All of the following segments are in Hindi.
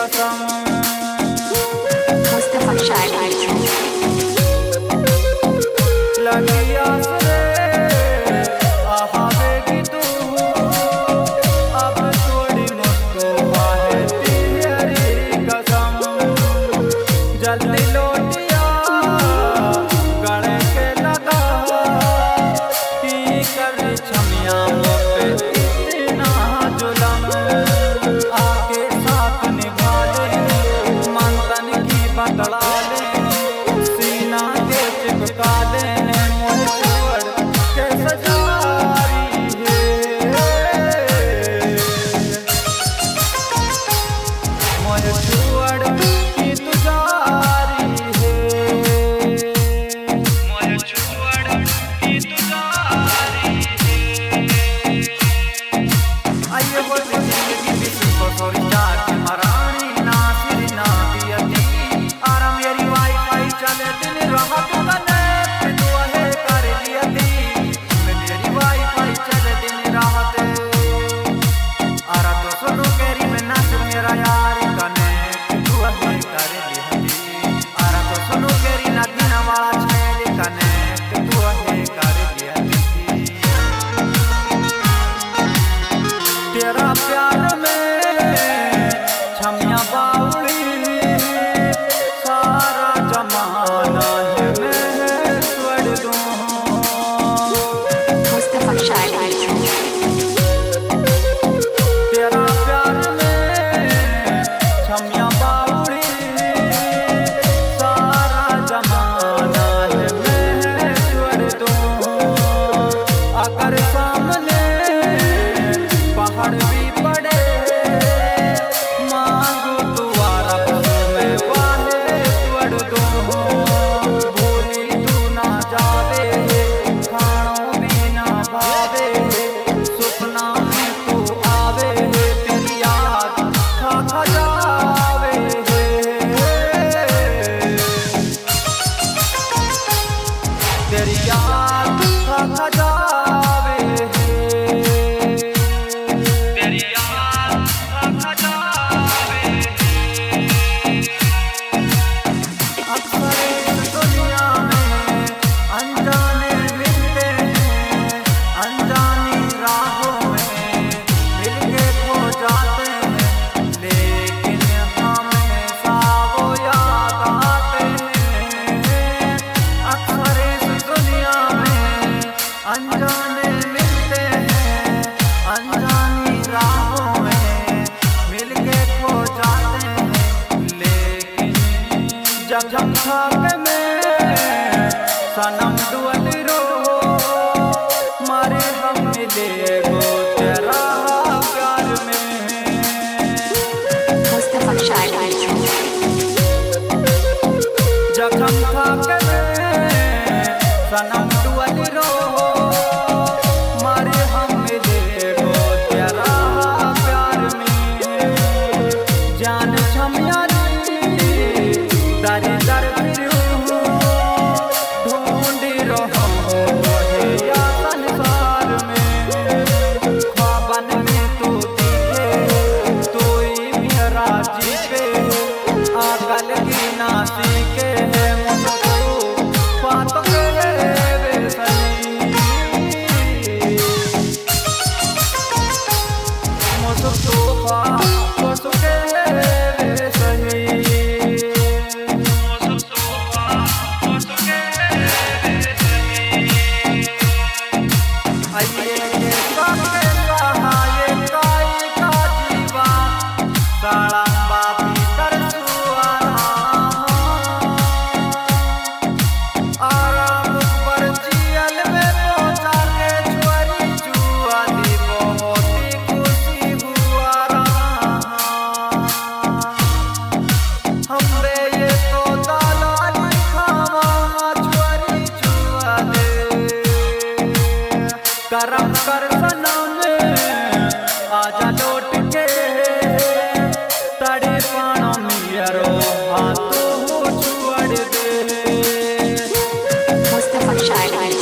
कसम मुस्तफा शायर लगी आस रे आवेगी तू अब थोड़ी मुझको है तेरी कसम जल्दी लौटिया गले के लगा की कर छमिया पे इतना जुलम आके साथ निभा ले मंथन की बदला ले सीना के चिपका ले तेरा प्यार में छमिया बाउली सारा जमाना है मैं छोड़ दूं मुस्तफा शायर तेरा प्यार में छमिया बाउली सारा जमाना है मैं छोड़ दूं अगर सामने पहाड़ भी पड़े मांगो तुम्हारा मैं बाहे छोड़ दूं भूली तू ना जावे खानों भी ना भावे सुपना में तू आवे तेरी याद खा जावे तेरी याद खा जावे अनजाने मिलते हैं अनजानी राहों में मिलके खो जाते हैं लेकिन जब जब खाके में सनम दुअल रो मारे हम मिले गो तेरा प्यार में मुस्तफा शायर जब हम खाके में सनम दुअल रो करम कर सनम आजा लौट के तड़े पानो मियरो हाथों छोड़ दे मुस्तफा शायर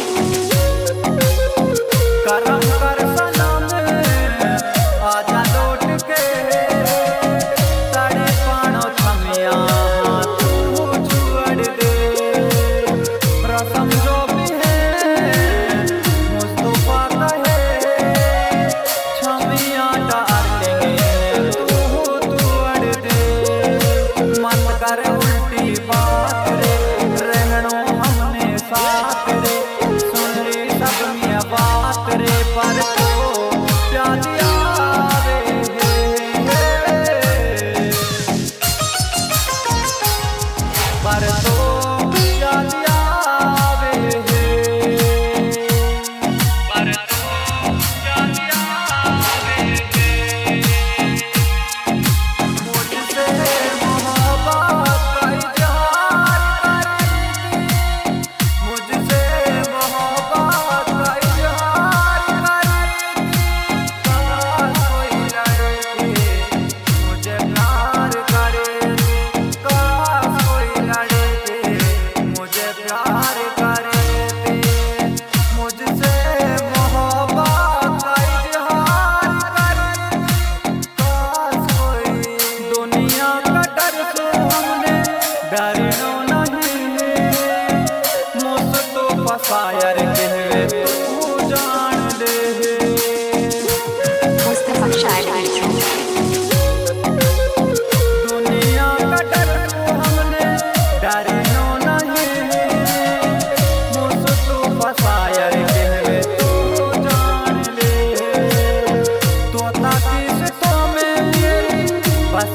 करम कर सनम आजा लौट के तड़े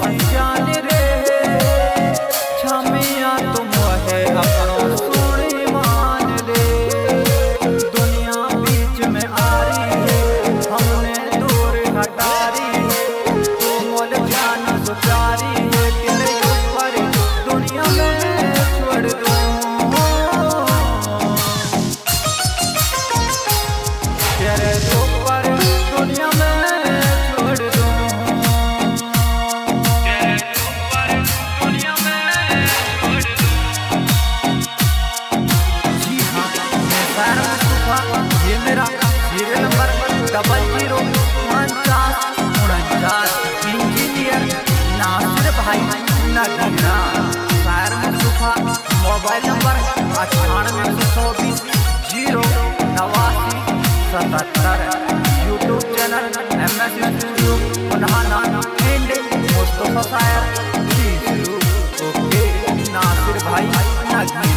हसी जान रे छमिया तुम है अपनो सोनी मान रे दुनिया बीच में आ रही है हमने दूर हटा रही है तू मोल जान सुचारी है तेरे ऊपर दुनिया में छोड़ दूं तेरे ऊपर दुनिया में छोड़ दूं ये मेरा सीरियल नंबर 0049 इंजीनियर नासिर भाई नगीना शायर Mustafa mobile number 9824008977 YouTube channel MS studio उन्हाना एंड मुस्तफा शायर ओके नासिर भाई नगीना।